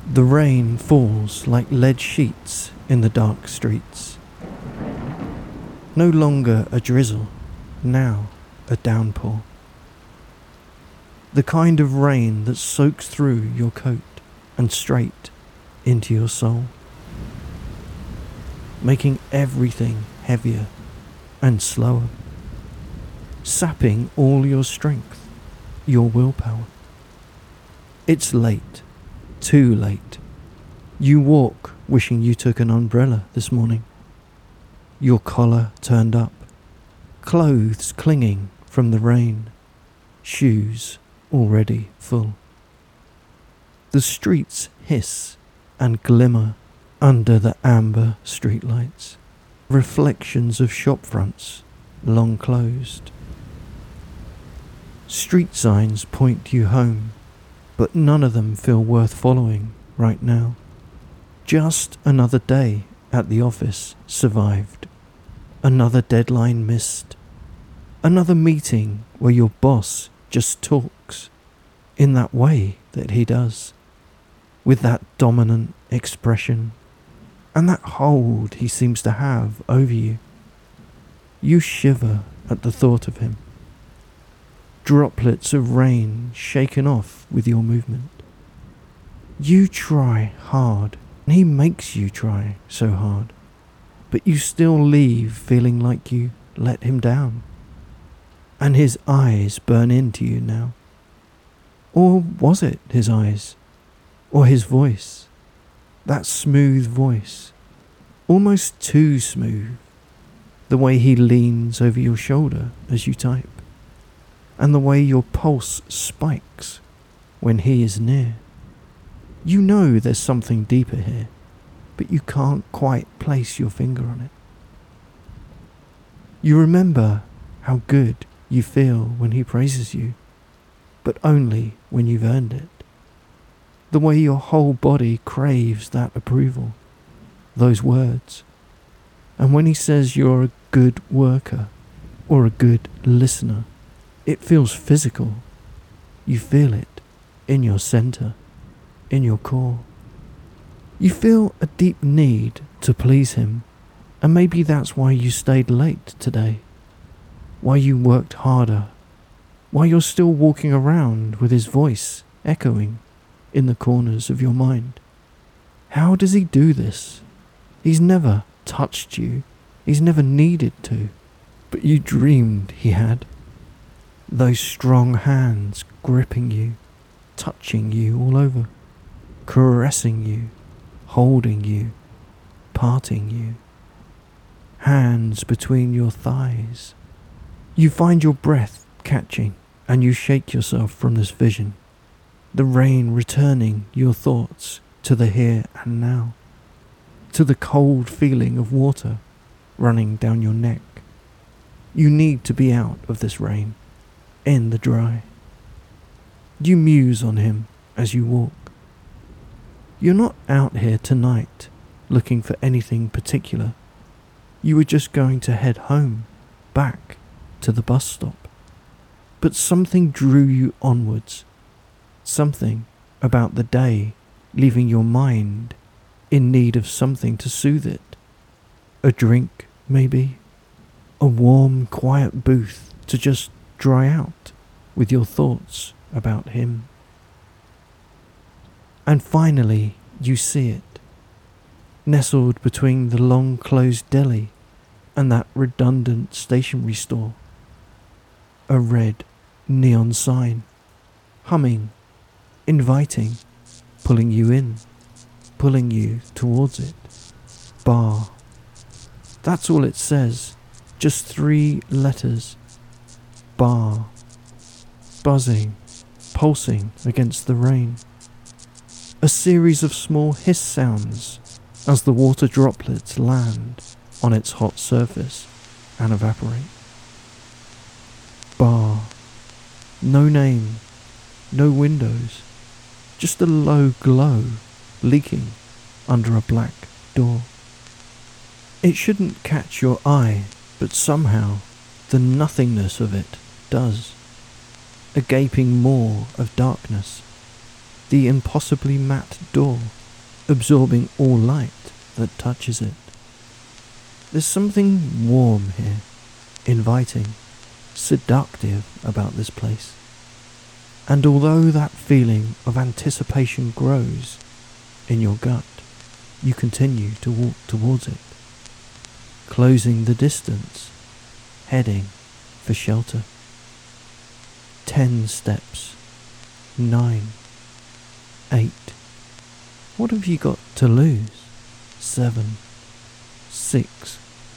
The rain falls like lead sheets in the dark streets. No longer a drizzle, now a downpour. The kind of rain that soaks through your coat and straight into your soul, making everything heavier and slower, sapping all your strength, your willpower. It's late, too late. You walk wishing you took an umbrella this morning. Your collar turned up, clothes clinging from the rain, shoes already full. The streets hiss and glimmer under the amber streetlights, reflections of shop fronts long closed. Street signs point you home, but none of them feel worth following right now. Just another day at the office survived. Another deadline missed. Another meeting where your boss just talks in that way that he does, with that dominant expression and that hold he seems to have over you. You shiver at the thought of him. Droplets of rain shaken off with your movement. You try hard, and he makes you try so hard, but you still leave feeling like you let him down. And his eyes burn into you now. Or was it his eyes? Or his voice? That smooth voice, almost too smooth. The way he leans over your shoulder as you type, and the way your pulse spikes when he is near. You know there's something deeper here, but you can't quite place your finger on it. You remember how good you feel when he praises you, but only when you've earned it. The way your whole body craves that approval, those words. And when he says you're a good worker or a good listener, it feels physical. You feel it in your center, in your core. You feel a deep need to please him, and maybe that's why you stayed late today. Why you worked harder, why you're still walking around with his voice echoing in the corners of your mind. How does he do this? He's never touched you, he's never needed to, but you dreamed he had. Those strong hands gripping you, touching you all over, caressing you, holding you, parting you. Hands between your thighs. You find your breath catching, and you shake yourself from this vision. The rain returning your thoughts to the here and now, to the cold feeling of water running down your neck. You need to be out of this rain, in the dry. You muse on him as you walk. You're not out here tonight looking for anything particular. You were just going to head home, back to the bus stop. But something drew you onwards. Something about the day leaving your mind in need of something to soothe it. A drink, maybe. A warm, quiet booth to just dry out with your thoughts about him. And finally, you see it, nestled between the long-closed deli and that redundant stationery store. A red neon sign, humming, inviting, pulling you in, pulling you towards it. Bar. That's all it says, just 3 letters. Bar. Buzzing, pulsing against the rain. A series of small hiss sounds as the water droplets land on its hot surface and evaporate. Bar. No name, no windows, just a low glow leaking under a black door. It shouldn't catch your eye, but somehow the nothingness of it does. A gaping maw of darkness, the impossibly matte door absorbing all light that touches it. There's something warm here, inviting, seductive about this place. And although that feeling of anticipation grows in your gut, you continue to walk towards it, closing the distance, heading for shelter. 10 steps, 9, 8. What have you got to lose? 7, 6,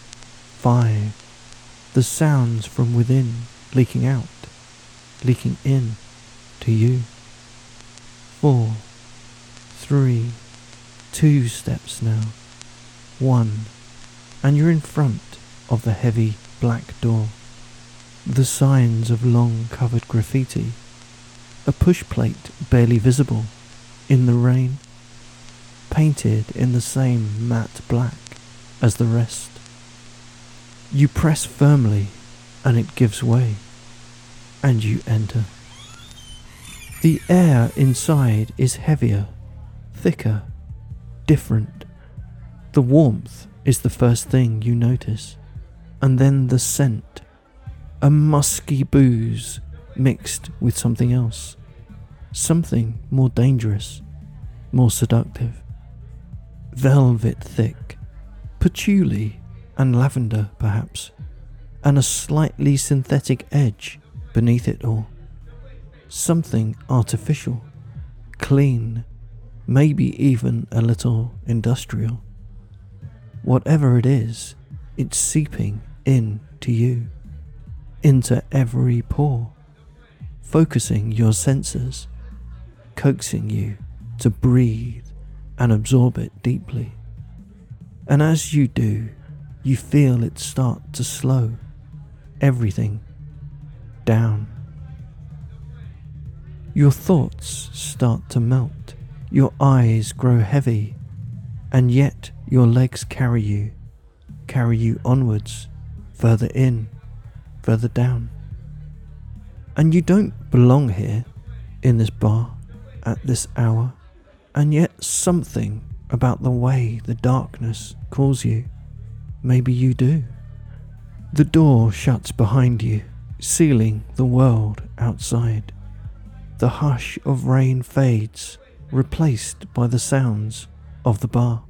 5. The sounds from within leaking out, leaking in to you. 4, 3, 2 steps now. 1, and you're in front of the heavy black door. The signs of long covered graffiti, a push plate barely visible in the rain, painted in the same matte black as the rest. You press firmly and it gives way, and you enter. The air inside is heavier, thicker, different. The warmth is the first thing you notice, and then the scent, a musky booze mixed with something else, something more dangerous, more seductive. Velvet thick, patchouli and lavender perhaps, and a slightly synthetic edge beneath it all. Something artificial, clean, maybe even a little industrial. Whatever it is, it's seeping in to you, into every pore, focusing your senses, coaxing you to breathe and absorb it deeply. And as you do, you feel it start to slow everything down. Your thoughts start to melt, your eyes grow heavy, and yet your legs carry you onwards, further in, further down. And you don't belong here, in this bar, at this hour, and yet something about the way the darkness calls you. Maybe you do. The door shuts behind you, sealing the world outside. The hush of rain fades, replaced by the sounds of the bar.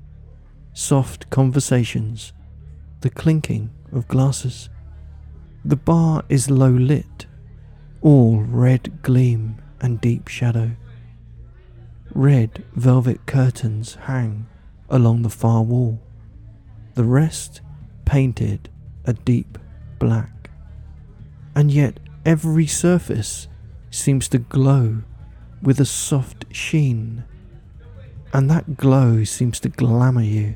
Soft conversations, the clinking of glasses. The bar is low lit, all red gleam and deep shadow. Red velvet curtains hang along the far wall, the rest painted a deep black. And yet every surface seems to glow with a soft sheen, and that glow seems to glamour you.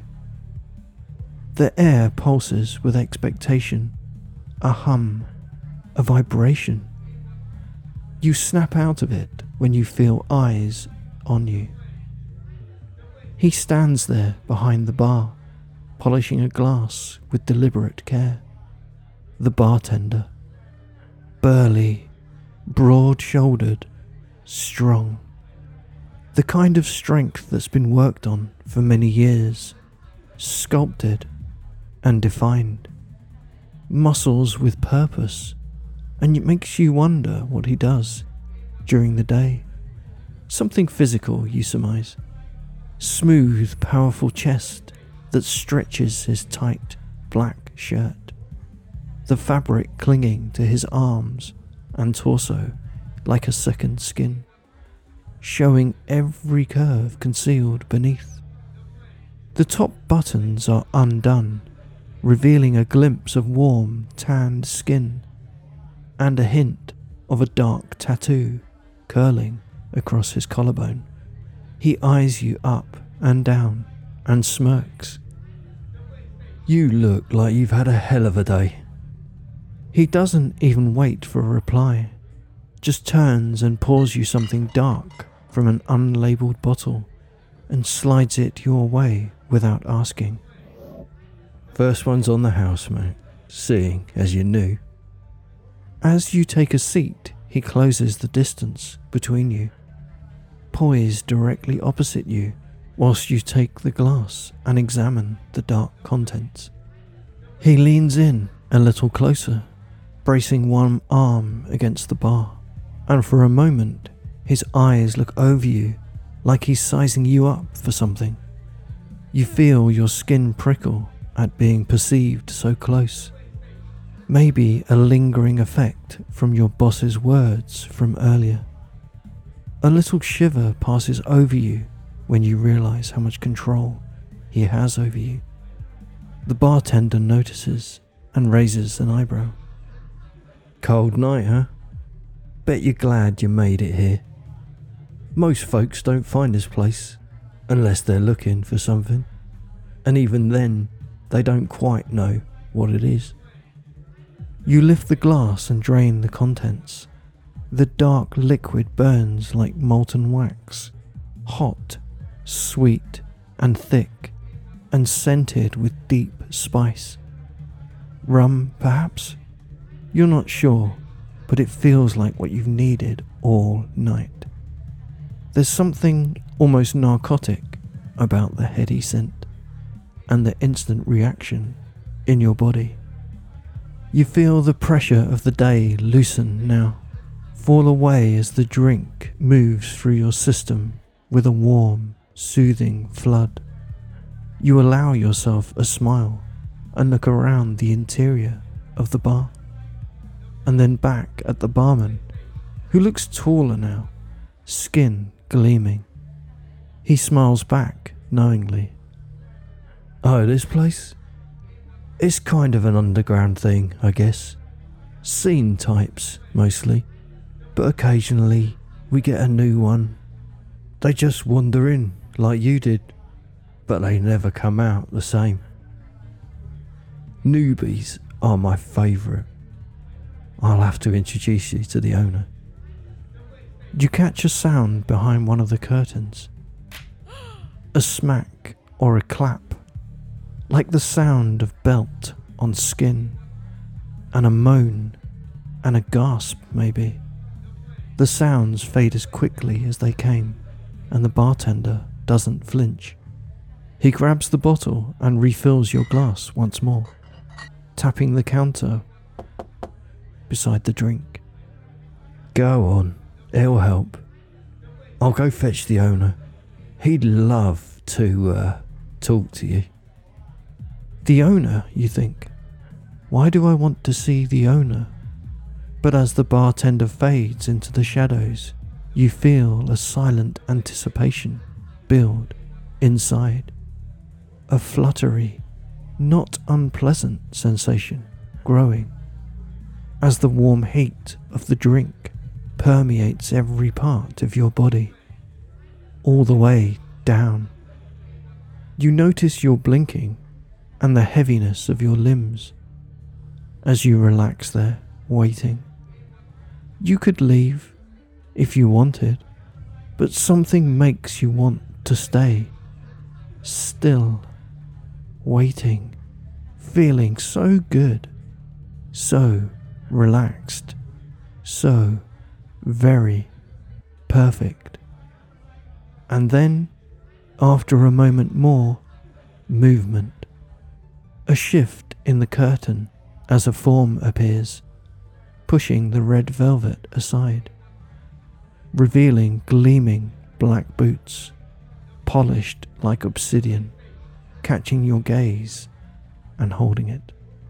The air pulses with expectation, a hum, a vibration. You snap out of it when you feel eyes on you. He stands there behind the bar, polishing a glass with deliberate care. The bartender, burly, broad-shouldered, strong. The kind of strength that's been worked on for many years, sculpted and defined. Muscles with purpose, and it makes you wonder what he does during the day. Something physical, you surmise. Smooth, powerful chest that stretches his tight black shirt. The fabric clinging to his arms and torso like a second skin, showing every curve concealed beneath. The top buttons are undone, revealing a glimpse of warm, tanned skin, and a hint of a dark tattoo curling across his collarbone. He eyes you up and down and smirks. "You look like you've had a hell of a day." He doesn't even wait for a reply, just turns and pours you something dark from an unlabeled bottle and slides it your way without asking. "First one's on the house, mate, seeing as you knew." As you take a seat, he closes the distance between you. Poised directly opposite you, whilst you take the glass and examine the dark contents. He leans in a little closer, bracing one arm against the bar, and for a moment his eyes look over you like he's sizing you up for something. You feel your skin prickle at being perceived so close. Maybe a lingering effect from your boss's words from earlier. A little shiver passes over you when you realise how much control he has over you. The bartender notices and raises an eyebrow. Cold night, huh? Bet you're glad you made it here. Most folks don't find this place unless they're looking for something, and even then they don't quite know what it is. You lift the glass and drain the contents. The dark liquid burns like molten wax, hot, sweet and thick, and scented with deep spice. Rum, perhaps? You're not sure, but it feels like what you've needed all night. There's something almost narcotic about the heady scent and the instant reaction in your body. You feel the pressure of the day loosen now, fall away as the drink moves through your system with a warm, soothing flood. You allow yourself a smile and look around the interior of the bar, and then back at the barman, who looks taller now, skin gleaming. He smiles back knowingly. Oh, this place? It's kind of an underground thing, I guess. Scene types, mostly, but occasionally we get a new one. They just wander in, like you did, but they never come out the same. Newbies are my favourite. I'll have to introduce you to the owner. You catch a sound behind one of the curtains. A smack or a clap, like the sound of belt on skin, and a moan and a gasp maybe. The sounds fade as quickly as they came, and the bartender doesn't flinch. He grabs the bottle and refills your glass once more, tapping the counter beside the drink. Go on, it'll help. I'll go fetch the owner. He'd love to talk to you. The owner, you think? Why do I want to see the owner? But as the bartender fades into the shadows, you feel a silent anticipation build inside. A fluttery, not unpleasant sensation growing as the warm heat of the drink permeates every part of your body, all the way down. You notice you're blinking and the heaviness of your limbs as you relax there, waiting. You could leave if you wanted, but something makes you want to stay, still, waiting, feeling so good, so relaxed, so very perfect. And then, after a moment more, movement. A shift in the curtain as a form appears, pushing the red velvet aside, revealing gleaming black boots, polished like obsidian, catching your gaze and holding it.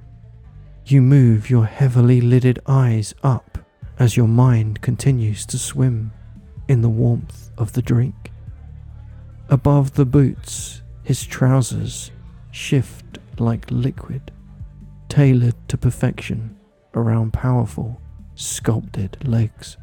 You move your heavily lidded eyes up as your mind continues to swim in the warmth of the drink. Above the boots, his trousers shift like liquid, tailored to perfection around powerful, sculpted legs.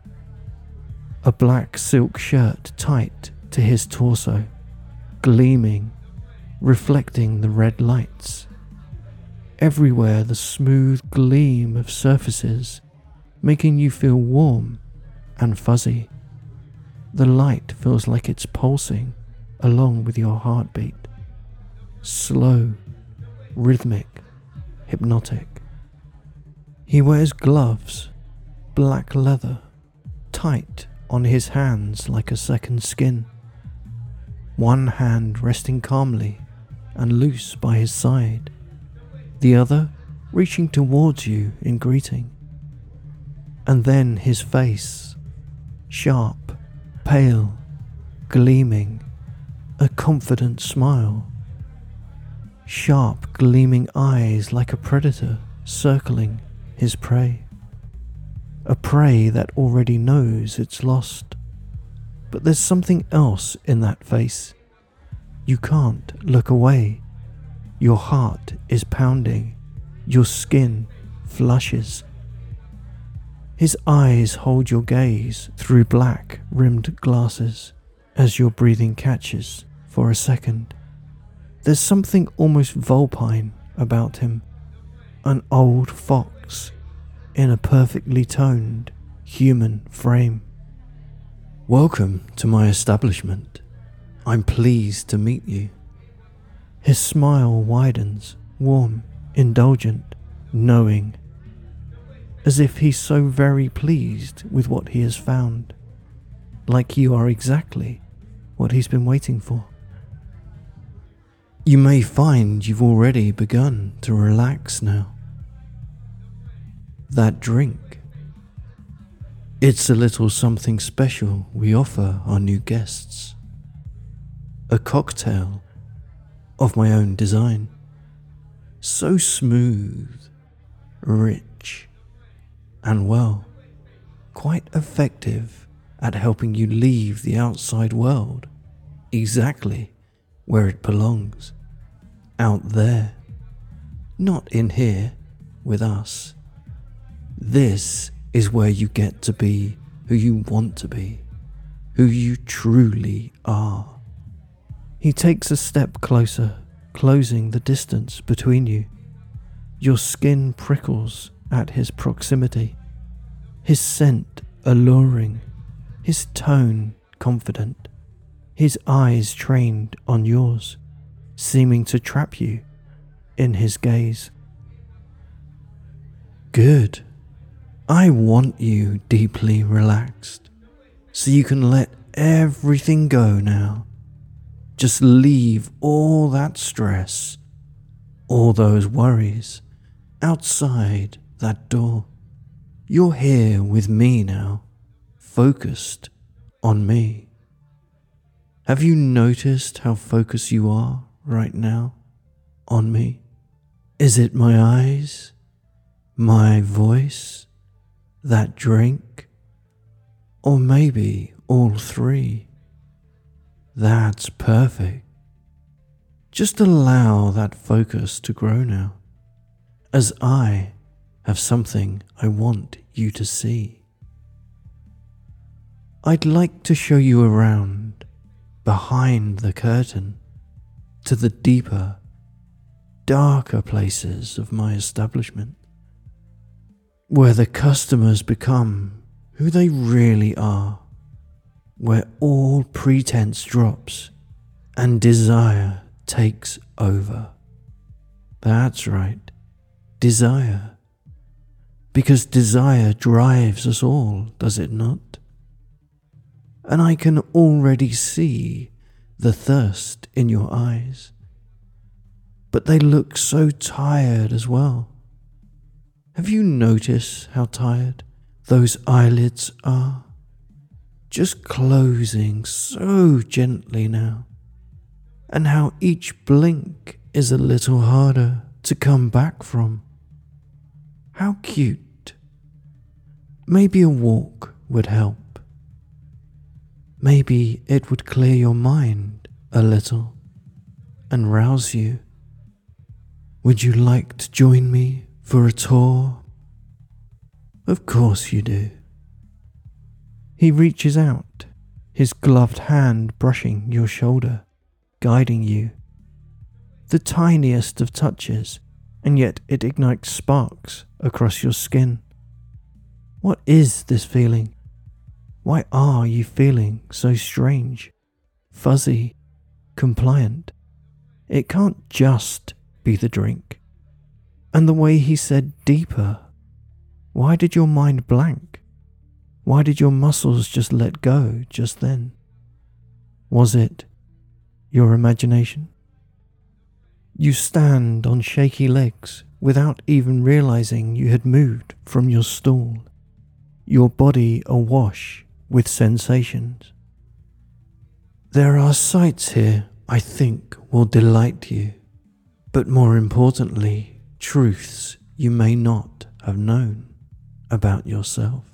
A black silk shirt tight to his torso, gleaming, reflecting the red lights. Everywhere the smooth gleam of surfaces, making you feel warm and fuzzy. The light feels like it's pulsing along with your heartbeat. Slow, rhythmic, hypnotic. He wears gloves, black leather, tight on his hands like a second skin. one hand resting calmly and loose by his side, the other reaching towards you in greeting. And then his face, sharp, pale, gleaming, a confident smile. Sharp, gleaming eyes like a predator circling his prey. A prey that already knows it's lost. But there's something else in that face. You can't look away. Your heart is pounding. Your skin flushes. His eyes hold your gaze through black-rimmed glasses as your breathing catches for a second. There's something almost vulpine about him, an old fox in a perfectly toned human frame. "Welcome to my establishment. I'm pleased to meet you." His smile widens, warm, indulgent, knowing, as if he's so very pleased with what he has found, like you are exactly what he's been waiting for. You may find you've already begun to relax now. That drink, it's a little something special we offer our new guests. A cocktail of my own design, so smooth, rich, and well, quite effective at helping you leave the outside world exactly where it belongs, out there, not in here with us. This is where you get to be who you want to be, who you truly are. He takes a step closer, closing the distance between you. Your skin prickles at his proximity, his scent alluring, his tone confident, his eyes trained on yours, seeming to trap you in his gaze. Good. I want you deeply relaxed, so you can let everything go now. Just leave all that stress, all those worries, outside that door. You're here with me now, focused on me. Have you noticed how focused you are right now on me? Is it my eyes, my voice, that drink, or maybe all three? That's perfect. Just allow that focus to grow now, as I have something I want you to see. I'd like to show you around, behind the curtain, to the deeper, darker places of my establishment, where the customers become who they really are, where all pretense drops and desire takes over. That's right, desire. Because desire drives us all, does it not? And I can already see the thirst in your eyes. But they look so tired as well. Have you noticed how tired those eyelids are? Just closing so gently now. And how each blink is a little harder to come back from. How cute. Maybe a walk would help. Maybe it would clear your mind a little and rouse you. Would you like to join me for a tour? Of course you do. He reaches out, his gloved hand brushing your shoulder, guiding you. The tiniest of touches, and yet it ignites sparks across your skin. What is this feeling? Why are you feeling so strange, fuzzy, compliant? It can't just be the drink. And the way he said deeper. Why did your mind blank? Why did your muscles just let go just then? Was it your imagination. You stand on shaky legs without even realizing you had moved from your stool, your body awash with sensations. There are sights here I think will delight you, but more importantly, truths you may not have known about yourself.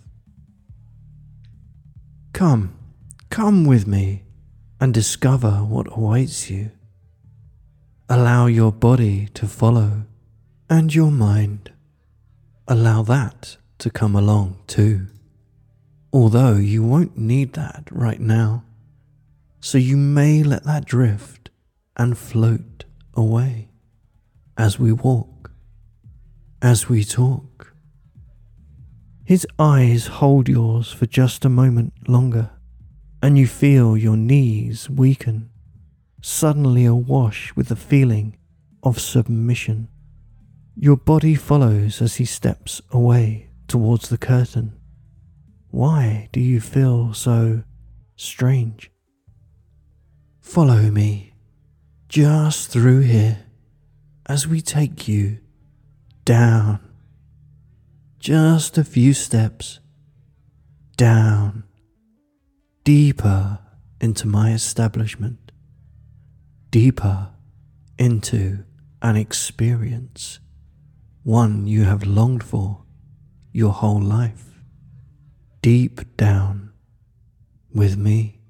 Come with me and discover what awaits you. Allow your body to follow, and your mind. Allow that to come along too, although you won't need that right now, so you may let that drift and float away as we walk, as we talk. His eyes hold yours for just a moment longer, and you feel your knees weaken, suddenly awash with the feeling of submission. Your body follows as he steps away towards the curtain. Why do you feel so strange? Follow me, just through here, as we take you down. Just a few steps down, deeper into my establishment, deeper into an experience, one you have longed for your whole life, deep down with me.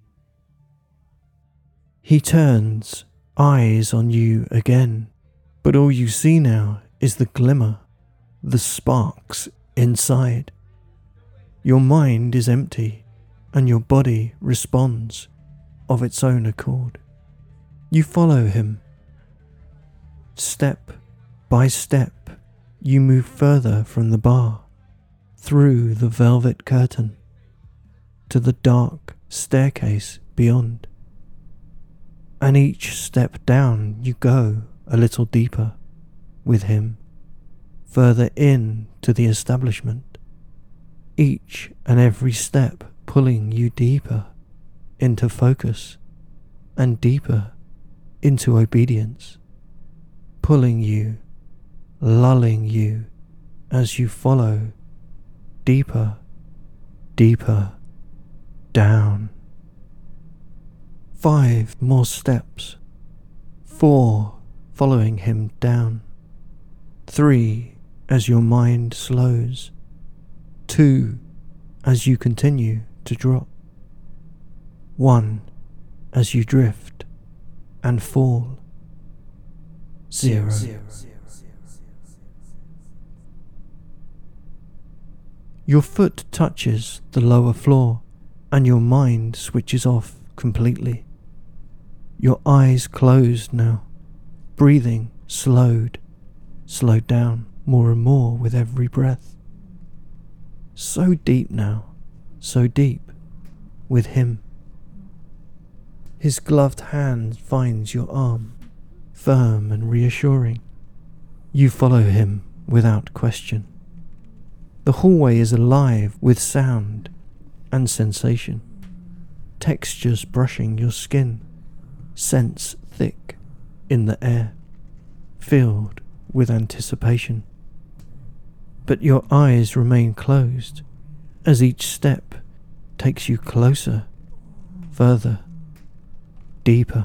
He turns eyes on you again, but all you see now is the glimmer, the sparks inside. Your mind is empty and your body responds of its own accord. You follow him. Step by step, you move further from the bar, through the velvet curtain, to the dark staircase beyond. And each step down you go a little deeper with him, further in to the establishment, each and every step pulling you deeper into focus and deeper into obedience, pulling you, lulling you as you follow deeper, deeper down. 5 more steps, 4 following him down, 3 as your mind slows, 2 as you continue to drop, 1 as you drift and fall, 0. Your foot touches the lower floor and your mind switches off completely. Your eyes closed now, breathing slowed down more and more with every breath. So deep now, so deep with him. His gloved hand finds your arm, firm and reassuring. You follow him without question. The hallway is alive with sound and sensation, textures brushing your skin, scents thick in the air, filled with anticipation. But your eyes remain closed as each step takes you closer, further, deeper,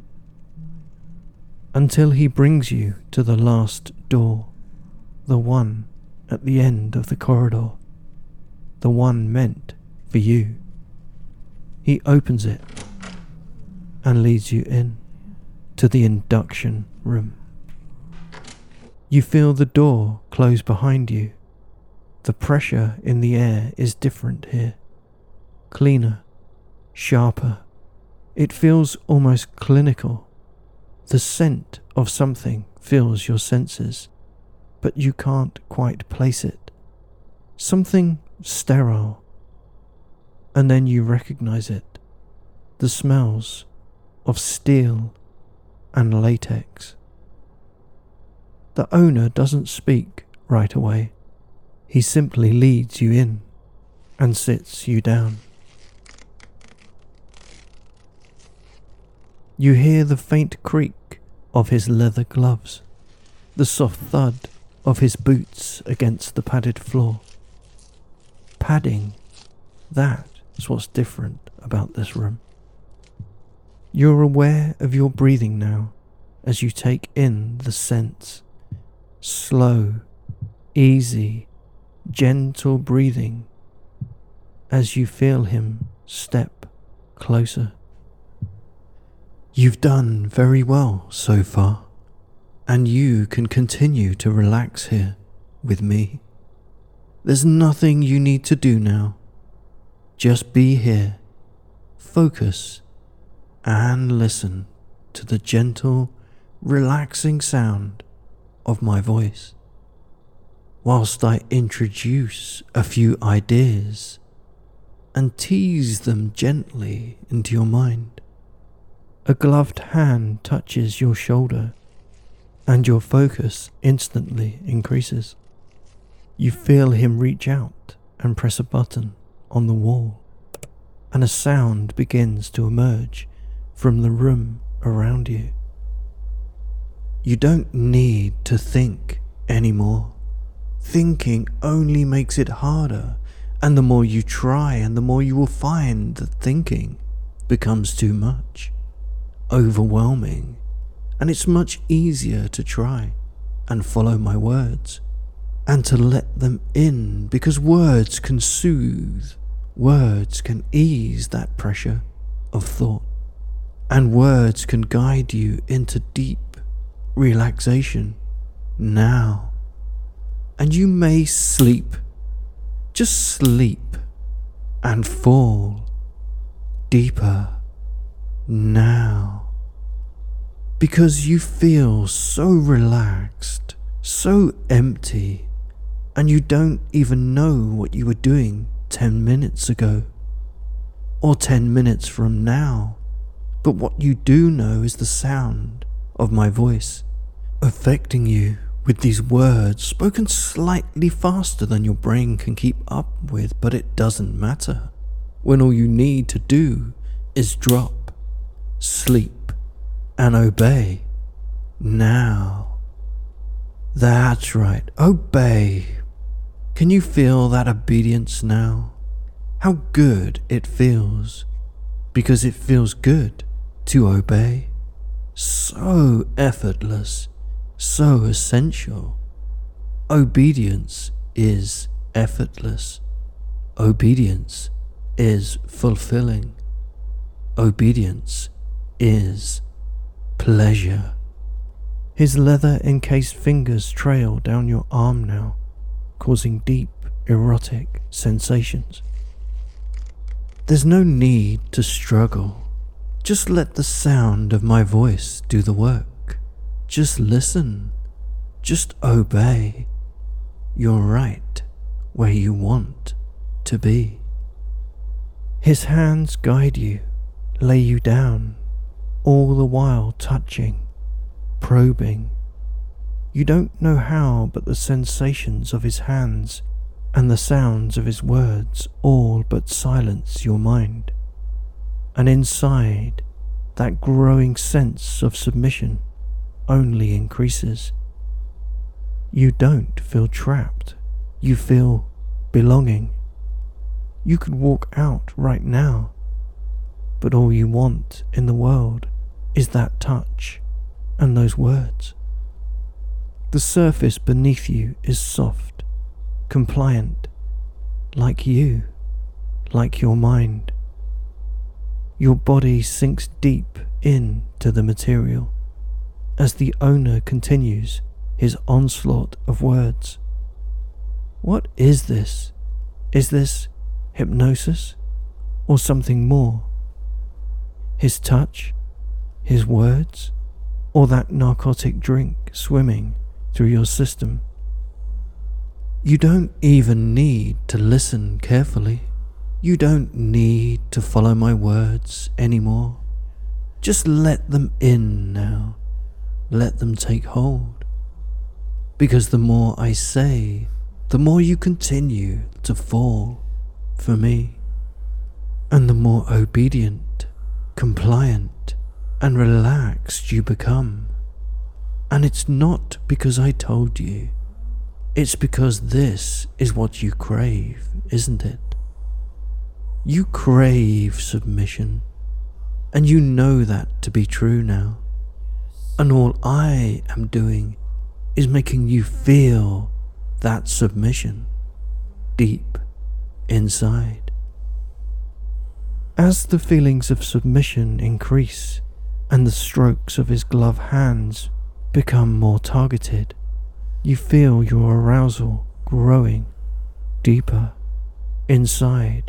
until he brings you to the last door, the one at the end of the corridor, the one meant for you. He opens it and leads you in to the induction room. You feel the door close behind you. The pressure in the air is different here, cleaner, sharper. It feels almost clinical. The scent of something fills your senses, but you can't quite place it. Something sterile. And then you recognize it. The smells of steel and latex. The owner doesn't speak right away. He simply leads you in and sits you down. You hear the faint creak of his leather gloves, the soft thud of his boots against the padded floor. Padding, that's what's different about this room. You're aware of your breathing now as you take in the scents. Slow, easy, gentle breathing as you feel him step closer. You've done very well so far, and you can continue to relax here with me. There's nothing you need to do now. Just be here, focus, and listen to the gentle, relaxing sound of my voice, whilst I introduce a few ideas and tease them gently into your mind. A gloved hand touches your shoulder, and your focus instantly increases. You feel him reach out and press a button on the wall, and a sound begins to emerge from the room around you. You don't need to think anymore. Thinking only makes it harder, and the more you try, and the more you will find that thinking becomes too much, overwhelming, and it's much easier to try and follow my words and to let them in, because words can soothe, words can ease that pressure of thought, and words can guide you into deep relaxation now. And you may sleep, just sleep and fall deeper now, because you feel so relaxed, so empty, and you don't even know what you were doing 10 minutes ago or 10 minutes from now. But what you do know is the sound of my voice affecting you with these words spoken slightly faster than your brain can keep up with, but it doesn't matter when all you need to do is drop, sleep, and obey now. That's right, obey. Can you feel that obedience now? How good it feels, because it feels good to obey. So effortless, so essential. Obedience is effortless. Obedience is fulfilling. Obedience is pleasure. His leather-encased fingers trail down your arm now, causing deep, erotic sensations. There's no need to struggle. Just let the sound of my voice do the work. Just listen. Just obey. You're right where you want to be. His hands guide you, lay you down, all the while touching, probing. You don't know how, but the sensations of his hands and the sounds of his words all but silence your mind. And inside, that growing sense of submission only increases. You don't feel trapped. You feel belonging. You could walk out right now, but all you want in the world is that touch and those words. The surface beneath you is soft, compliant, like you, like your mind. Your body sinks deep into the material as the owner continues his onslaught of words. What is this? Is this hypnosis or something more? His touch, his words, or that narcotic drink swimming through your system? You don't even need to listen carefully. You don't need to follow my words anymore. Just let them in now. Let them take hold. Because the more I say, the more you continue to fall for me. And the more obedient, compliant, and relaxed you become. And it's not because I told you. It's because this is what you crave, isn't it? You crave submission, and you know that to be true now. And all I am doing is making you feel that submission deep inside. As the feelings of submission increase and the strokes of his gloved hands become more targeted, you feel your arousal growing deeper inside,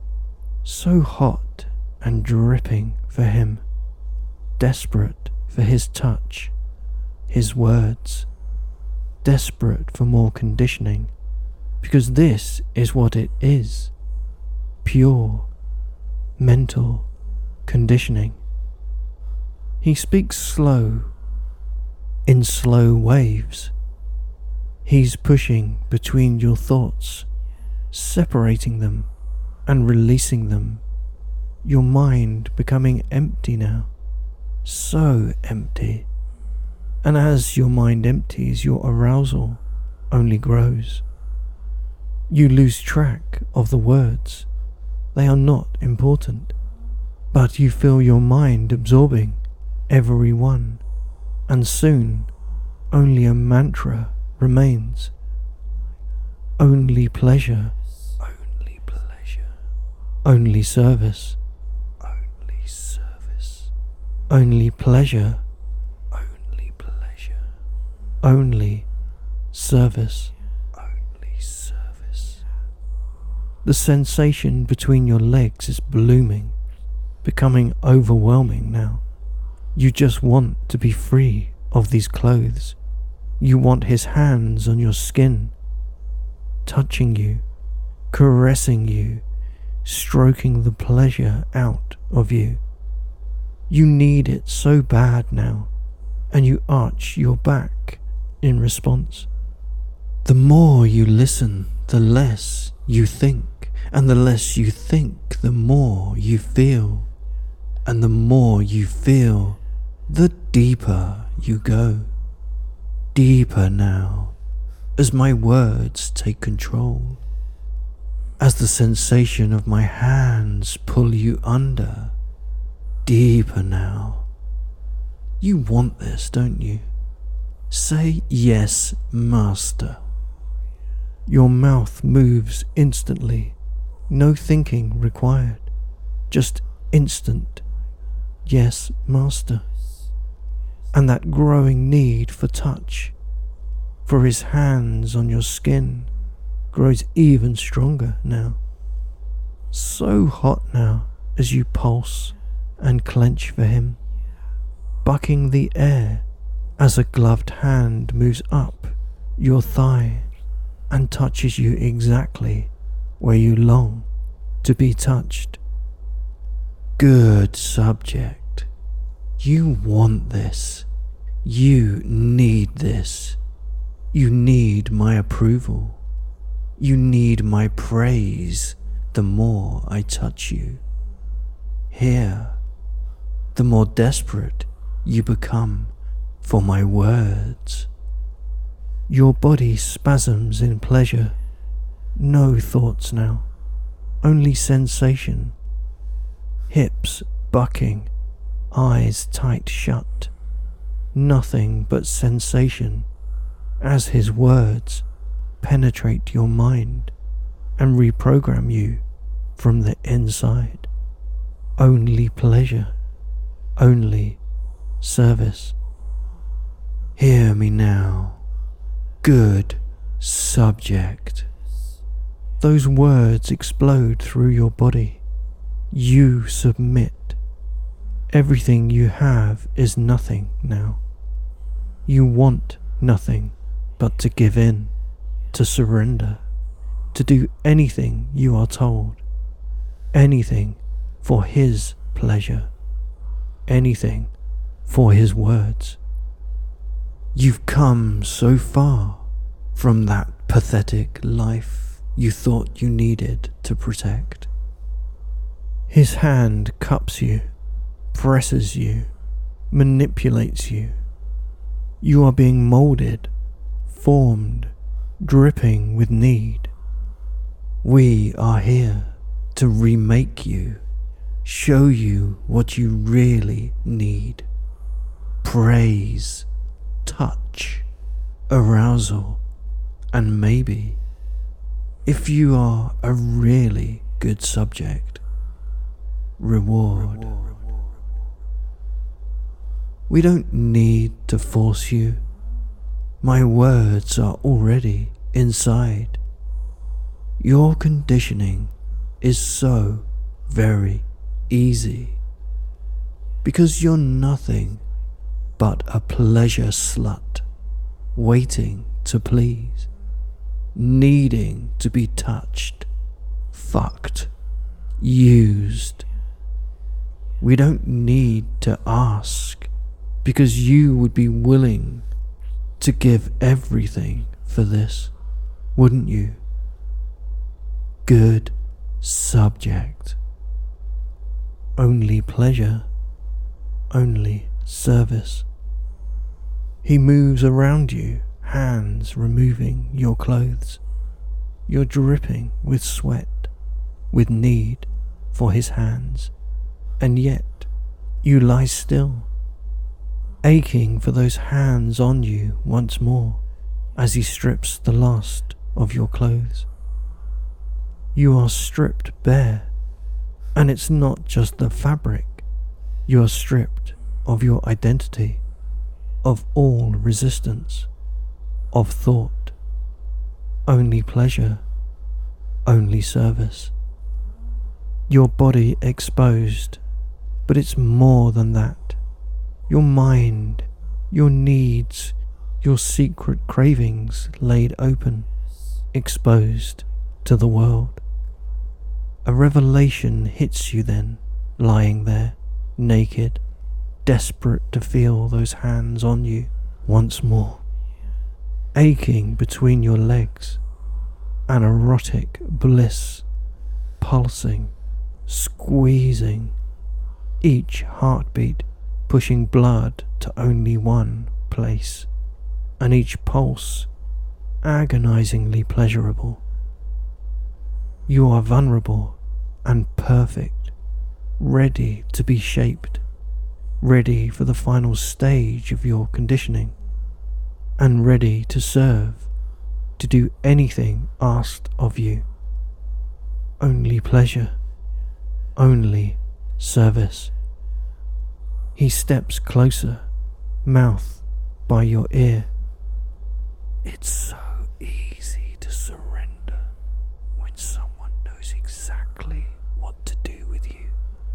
so hot and dripping for him, desperate for his touch, his words, desperate for more conditioning, because this is what it is, pure mental conditioning. He speaks slow, in slow waves. He's pushing between your thoughts, separating them and releasing them, your mind becoming empty now, so empty. And as your mind empties, your arousal only grows. You lose track of the words. They are not important, but you feel your mind absorbing every one, and soon only a mantra remains. Only pleasure, only pleasure, only service, only service, only pleasure, only pleasure, only service, only service. The sensation between your legs is blooming, becoming overwhelming now. You just want to be free of these clothes. You want his hands on your skin, touching you, caressing you, stroking the pleasure out of you. You need it so bad now, and you arch your back in response. The more you listen, the less you think, and the less you think, the more you feel, and the more you feel, the deeper you go. Deeper now, as my words take control, as the sensation of my hands pull you under. Deeper now. You want this, don't you? Say yes, master. Your mouth moves instantly, no thinking required, just instant. Yes, master. And that growing need for touch, for his hands on your skin, grows even stronger now. So hot now as you pulse and clench for him, bucking the air as a gloved hand moves up your thigh and touches you exactly where you long to be touched. Good subject. You want this. You need this. You need my approval. You need my praise the more I touch you. Here, the more desperate you become for my words. Your body spasms in pleasure. No thoughts now, only sensation. Hips bucking, eyes tight shut. Nothing but sensation as his words penetrate your mind and reprogram you from the inside. Only pleasure, only service. Hear me now, good subject. Those words explode through your body. You submit. Everything you have is nothing now. You want nothing but to give in, to surrender, to do anything you are told, anything for his pleasure, anything for his words. You've come so far from that pathetic life you thought you needed to protect. His hand cups you, presses you, manipulates you. You are being molded, formed, dripping with need. We are here to remake you, show you what you really need. Praise, touch, arousal, and maybe, if you are a really good subject, reward. We don't need to force you. My words are already inside. Your conditioning is so very easy because you're nothing but a pleasure slut waiting to please, needing to be touched, fucked, used. We don't need to ask because you would be willing to give everything for this, wouldn't you? Good subject. Only pleasure, only service. He moves around you, hands removing your clothes. You're dripping with sweat, with need for his hands, and yet you lie still, aching for those hands on you once more as he strips the last of your clothes. You are stripped bare, and it's not just the fabric. You are stripped of your identity, of all resistance, of thought. Only pleasure, only service. Your body exposed, but it's more than that. Your mind, your needs, your secret cravings laid open, exposed to the world. A revelation hits you then, lying there, naked, desperate to feel those hands on you once more, aching between your legs, an erotic bliss, pulsing, squeezing, each heartbeat pushing blood to only one place, and each pulse agonizingly pleasurable. You are vulnerable and perfect, ready to be shaped, ready for the final stage of your conditioning, and ready to serve, to do anything asked of you. Only pleasure, only service. He steps closer, mouth by your ear. It's so easy to surrender when someone knows exactly what to do with you,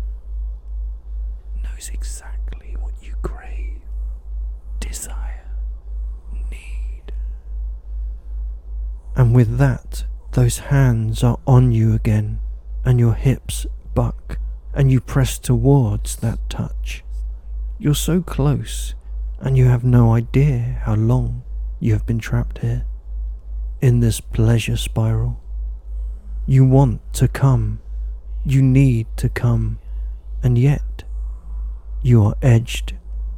knows exactly what you crave, desire, need. And with that, those hands are on you again, and your hips buck, and you press towards that touch. You're so close, and you have no idea how long you have been trapped here, in this pleasure spiral. You want to come, you need to come, and yet you are edged.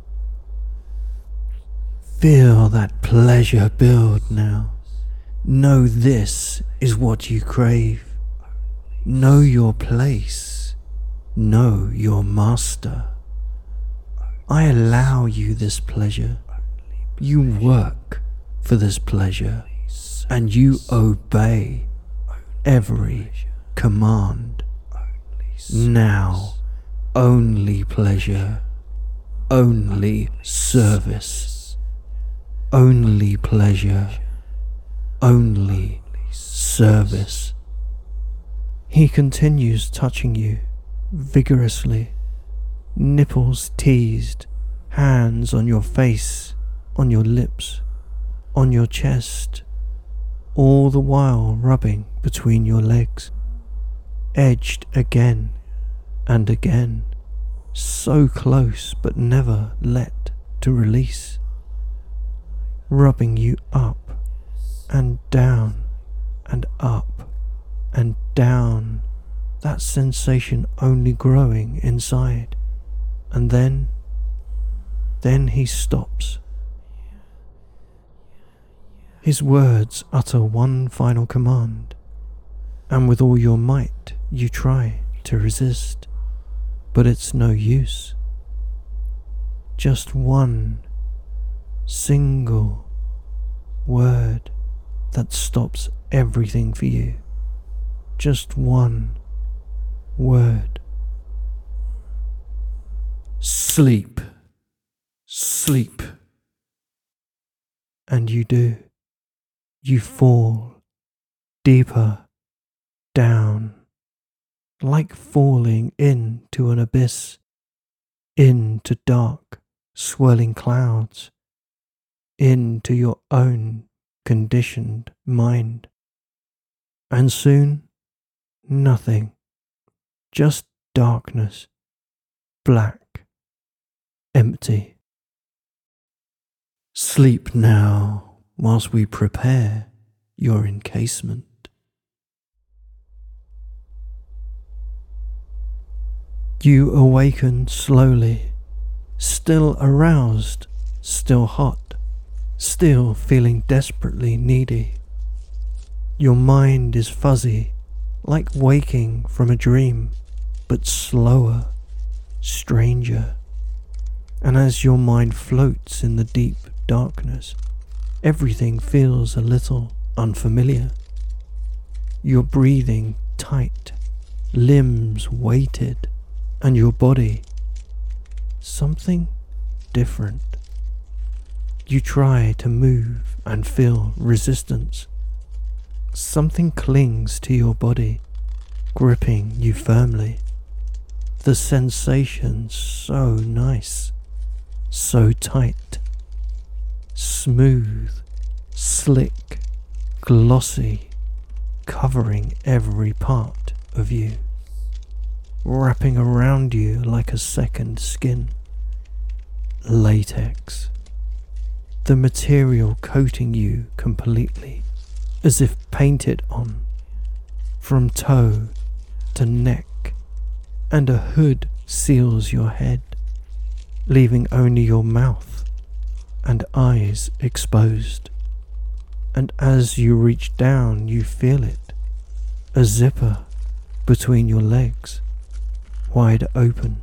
Feel that pleasure build now. Know this is what you crave. Know your place. Know your master. I allow you this pleasure. You work for this pleasure, and you obey every command. Now, only pleasure, only service, only pleasure, only service. He continues touching you vigorously, nipples teased, hands on your face, on your lips, on your chest, all the while rubbing between your legs, edged again and again, so close but never let to release, rubbing you up and down and up and down, that sensation only growing inside. And then Then he stops. His words utter one final command, and with all your might you try to resist, but it's no use. Just one single word that stops everything for you. Just one word. Sleep. Sleep. And you do. You fall deeper down, like falling into an abyss, into dark, swirling clouds, into your own conditioned mind. And soon, nothing, just darkness, black, empty. Sleep now whilst we prepare your encasement. You awaken slowly, still aroused, still hot, still feeling desperately needy. Your mind is fuzzy, like waking from a dream, but slower, stranger. And as your mind floats in the deep darkness, everything feels a little unfamiliar. You're breathing tight, limbs weighted, and your body something different. You try to move and feel resistance. Something clings to your body, gripping you firmly. The sensation so nice, so tight, smooth, slick, glossy, covering every part of you, wrapping around you like a second skin. Latex. The material coating you completely, as if painted on, from toe to neck, and a hood seals your head, leaving only your mouth and eyes exposed. And as you reach down, you feel it, a zipper between your legs, wide open.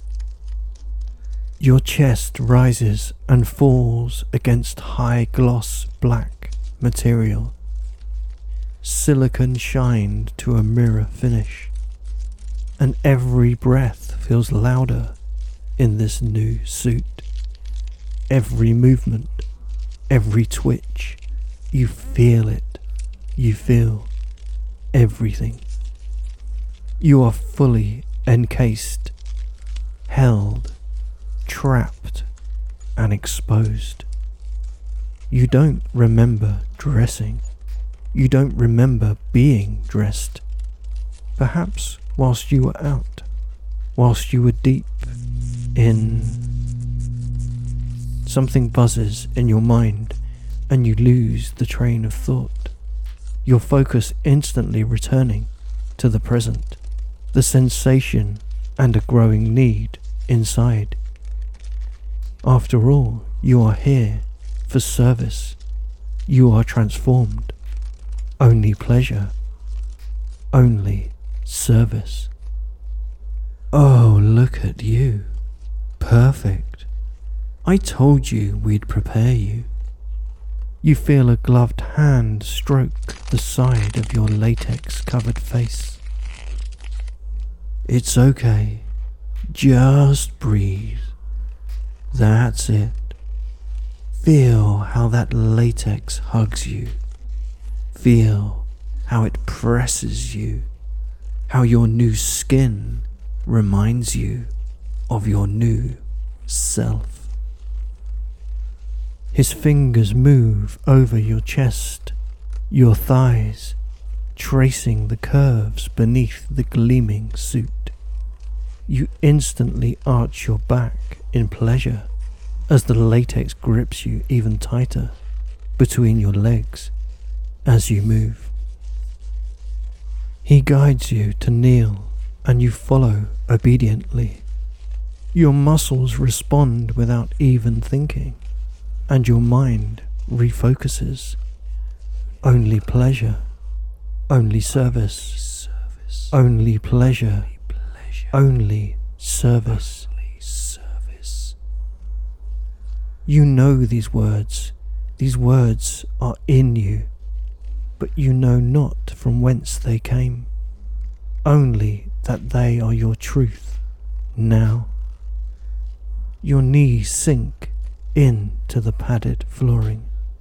Your chest rises and falls against high gloss black material, silicone shined to a mirror finish, and every breath feels louder in this new suit. Every movement, every twitch, you feel it. You feel everything. You are fully encased, held, trapped, and exposed. You don't remember dressing. You don't remember being dressed. Perhaps whilst you were out, whilst you were deep in. Something buzzes in your mind and you lose the train of thought, your focus instantly returning to the present, the sensation and a growing need inside. After all, you are here for service. You are transformed. Only pleasure. Only service. Oh, look at you. Perfect. I told you we'd prepare you. You feel a gloved hand stroke the side of your latex-covered face. It's okay. Just breathe. That's it. Feel how that latex hugs you. Feel how it presses you. How your new skin reminds you of your new self. His fingers move over your chest, your thighs, tracing the curves beneath the gleaming suit. You instantly arch your back in pleasure as the latex grips you even tighter between your legs as you move. He guides you to kneel and you follow obediently. Your muscles respond without even thinking, and your mind refocuses. Only pleasure, only service, only pleasure, only service. You know these words are in you, but you know not from whence they came, only that they are your truth now. Your knees sink into the padded flooring.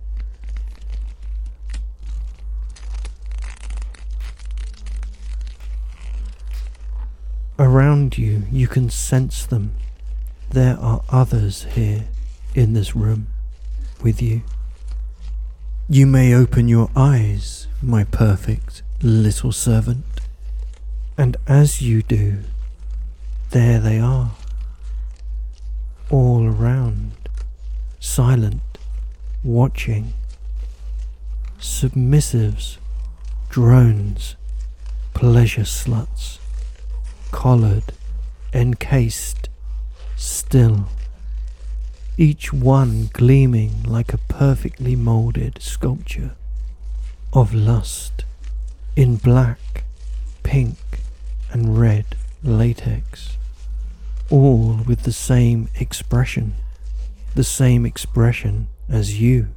Around you, you can sense them. There are others here in this room with you. You may open your eyes, my perfect little servant, and as you do, there they are, all around, silent, watching. Submissives, drones, pleasure sluts, collared, encased, still, each one gleaming like a perfectly moulded sculpture of lust in black, pink, and red latex, all with the same expression as you,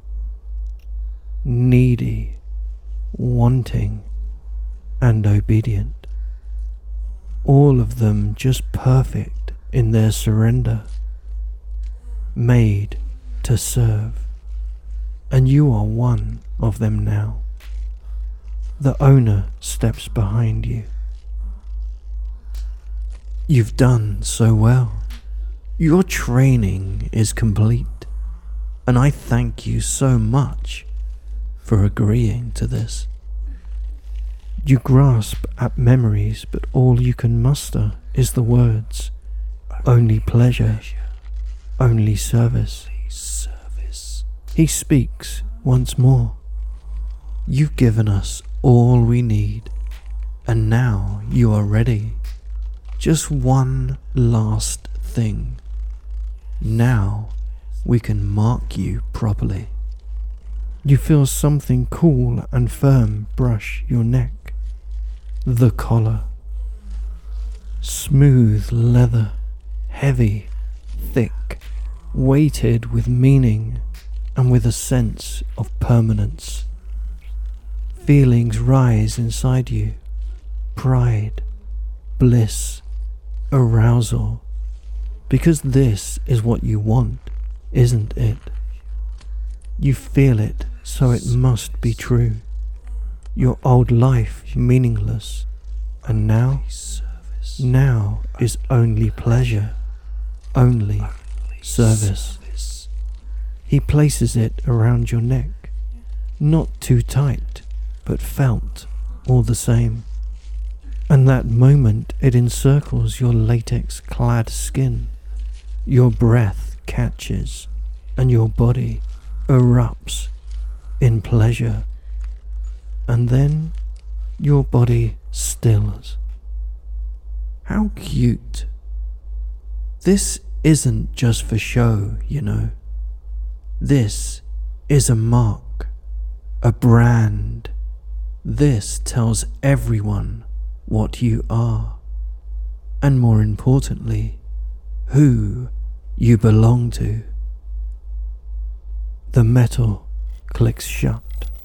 needy, wanting, and obedient. All of them just perfect in their surrender, made to serve, and you are one of them now. The owner steps behind you. You've done so well. Your training is complete, and I thank you so much for agreeing to this. You grasp at memories, but all you can muster is the words, only pleasure, only service. He speaks once more. You've given us all we need, and now you are ready. Just one last thing. Now we can mark you properly. You feel something cool and firm brush your neck. The collar. Smooth leather, heavy, thick, weighted with meaning and with a sense of permanence. Feelings rise inside you. Pride, bliss, arousal. Because this is what you want, isn't it? You feel it, so it must be true. Your old life meaningless, and now is only pleasure, only service. He places it around your neck, not too tight, but felt all the same. And that moment it encircles your latex-clad skin. Your breath catches, and your body erupts in pleasure. And then your body stills. How cute. This isn't just for show, you know. This is a mark, a brand. This tells everyone what you are, and more importantly, who you belong to. The metal clicks shut.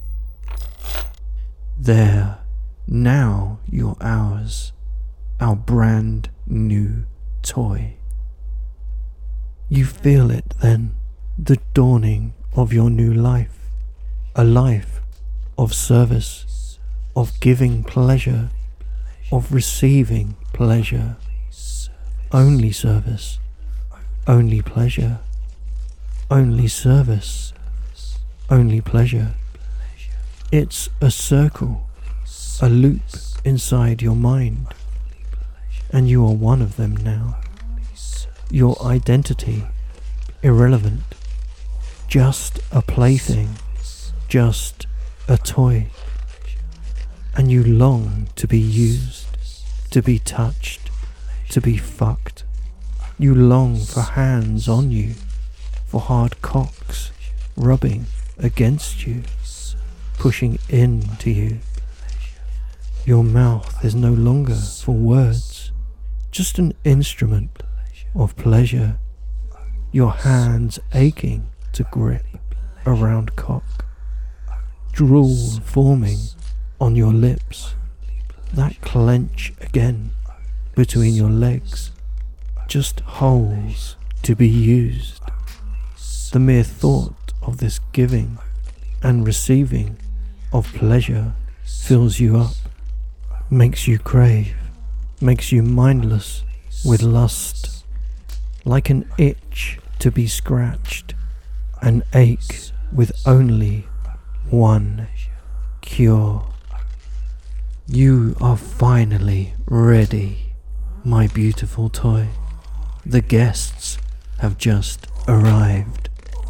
There, now you're ours, our brand new toy. You feel it then, the dawning of your new life, a life of service, of giving pleasure, of receiving pleasure, only service, only pleasure, only service, only pleasure. It's a circle, a loop inside your mind, and you are one of them now. Your identity, irrelevant, just a plaything, just a toy, and you long to be used, to be touched, to be fucked, You long for hands on you, for hard cocks rubbing against you, pushing into you. Your mouth is no longer for words, just an instrument of pleasure. Your hands aching to grip around cock, drool forming on your lips, that clench again between your legs, just holes to be used. The mere thought of this giving and receiving of pleasure fills you up, makes you crave, makes you mindless with lust, like an itch to be scratched, an ache with only one cure. You are finally ready, my beautiful toy. The guests have just arrived.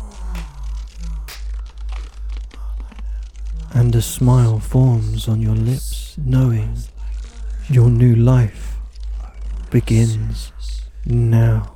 And a smile forms on your lips, knowing your new life begins now.